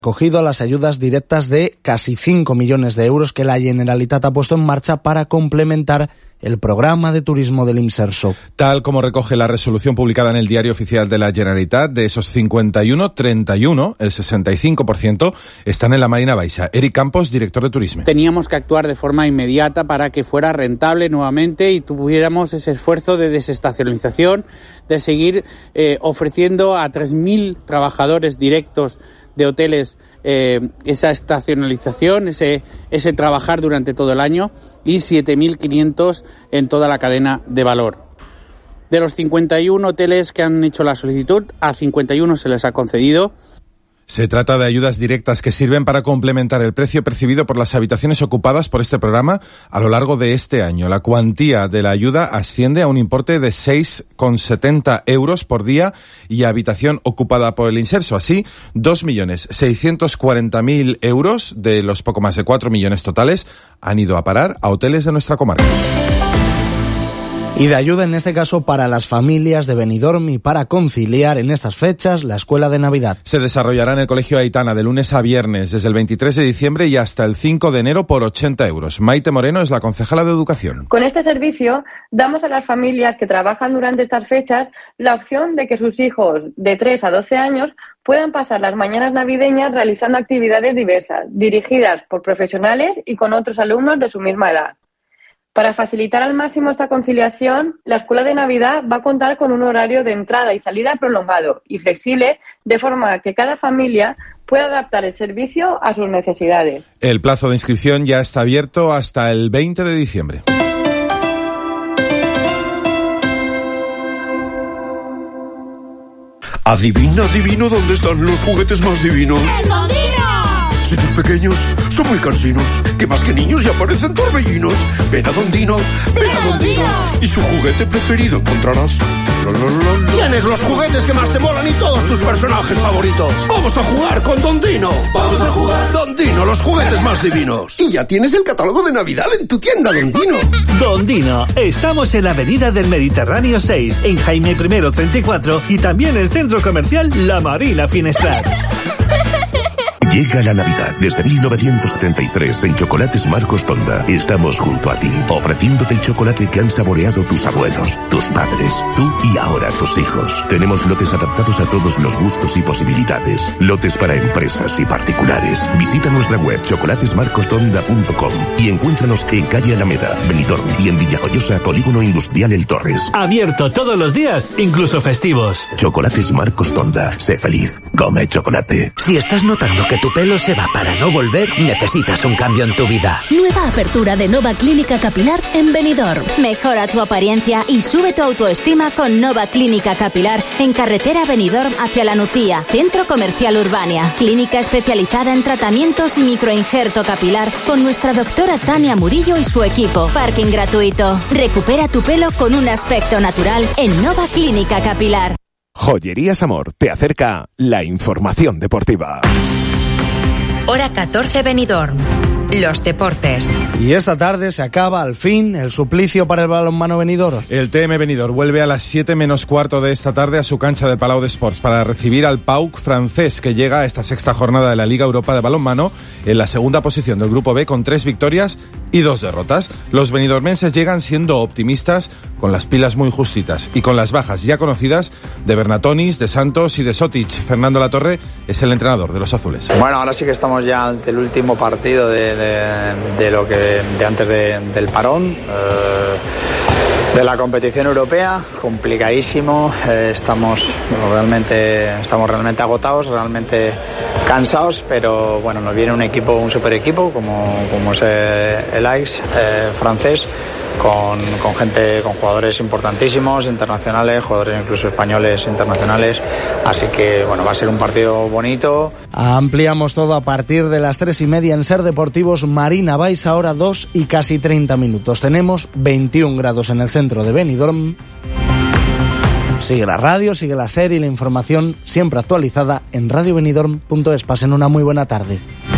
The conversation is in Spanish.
acogido a las ayudas directas de casi 5 millones de euros que la Generalitat ha puesto en marcha para complementar el programa de turismo del Imserso. Tal como recoge la resolución publicada en el Diario Oficial de la Generalitat, de esos 51, 31, el 65%, están en la Marina Baixa. Eric Campos, director de Turismo. Teníamos que actuar de forma inmediata para que fuera rentable nuevamente y tuviéramos ese esfuerzo de desestacionalización, de seguir ofreciendo a 3.000 trabajadores directos de hoteles esa estacionalización, ese trabajar durante todo el año, y 7.500 en toda la cadena de valor. De los 51 hoteles que han hecho la solicitud, a 51 se les ha concedido. Se trata de ayudas directas que sirven para complementar el precio percibido por las habitaciones ocupadas por este programa a lo largo de este año. La cuantía de la ayuda asciende a un importe de 6,70 euros por día y habitación ocupada por el Imserso. Así, 2.640.000 euros de los poco más de 4 millones totales han ido a parar a hoteles de nuestra comarca. Y de ayuda en este caso para las familias de Benidorm y para conciliar en estas fechas la escuela de Navidad. Se desarrollará en el Colegio Aitana de lunes a viernes desde el 23 de diciembre y hasta el 5 de enero por 80 euros. Maite Moreno es la concejala de Educación. Con este servicio damos a las familias que trabajan durante estas fechas la opción de que sus hijos de 3 a 12 años puedan pasar las mañanas navideñas realizando actividades diversas, dirigidas por profesionales y con otros alumnos de su misma edad. Para facilitar al máximo esta conciliación, la Escuela de Navidad va a contar con un horario de entrada y salida prolongado y flexible, de forma que cada familia pueda adaptar el servicio a sus necesidades. El plazo de inscripción ya está abierto hasta el 20 de diciembre. Adivino dónde están los juguetes más divinos. ¡En Dondino! Si tus pequeños son muy cansinos, que más que niños ya parecen torbellinos. Ven a Dondino, y su juguete preferido encontrarás. Tienes los juguetes que más te molan y todos tus personajes favoritos. Vamos a jugar con Dondino. Vamos a jugar. Dondino, los juguetes más divinos. Y ya tienes el catálogo de Navidad en tu tienda Dondino. Dondino, estamos en la Avenida del Mediterráneo 6, en Jaime I 34 y también en el Centro Comercial La Marina Finestrat. Llega la Navidad. Desde 1973 en Chocolates Marcos Tonda estamos junto a ti, ofreciéndote el chocolate que han saboreado tus abuelos, tus padres, tú y ahora tus hijos. Tenemos lotes adaptados a todos los gustos y posibilidades. Lotes para empresas y particulares. Visita nuestra web chocolatesmarcostonda.com y encuéntranos en calle Alameda, Benidorm y en Villajoyosa, Polígono Industrial El Torres. Abierto todos los días, incluso festivos. Chocolates Marcos Tonda. Sé feliz. Come chocolate. Si estás notando que tu pelo se va para no volver, necesitas un cambio en tu vida. Nueva apertura de Nova Clínica Capilar en Benidorm. Mejora tu apariencia y sube tu autoestima con Nova Clínica Capilar en carretera Benidorm hacia La Nucía, Centro Comercial Urbania. Clínica especializada en tratamientos y microinjerto capilar con nuestra doctora Tania Murillo y su equipo. Parking gratuito. Recupera tu pelo con un aspecto natural en Nova Clínica Capilar. Joyerías Amor te acerca la información deportiva. Hora 14 Benidorm. Los deportes. Y esta tarde se acaba al fin el suplicio para el balonmano Benidorm. El TM Benidorm vuelve a las 7 menos cuarto de esta tarde a su cancha del Palau d'Esports para recibir al PAOK francés, que llega a esta sexta jornada de la Liga Europa de Balonmano en la segunda posición del Grupo B con 3 victorias y 2 derrotas. Los benidormenses llegan siendo optimistas, con las pilas muy justitas y con las bajas ya conocidas de Bernatonis, de Santos y de Sotic. Fernando Latorre es el entrenador de los azules. Bueno, ahora sí que estamos ya ante el último partido de antes del parón. De la competición europea, complicadísimo, estamos realmente agotados, realmente cansados, pero bueno, nos viene un super equipo como es el Aix francés, con gente, con jugadores importantísimos, internacionales, jugadores incluso españoles internacionales, así que bueno, va a ser un partido bonito. Ampliamos todo a partir de las 3:30 en Ser Deportivos Marina Baixa, ahora 2 y casi 30 minutos. Tenemos 21 grados en el centro de Benidorm. Sigue la radio, sigue la serie y la información siempre actualizada en radiobenidorm.es. Pasen una muy buena tarde.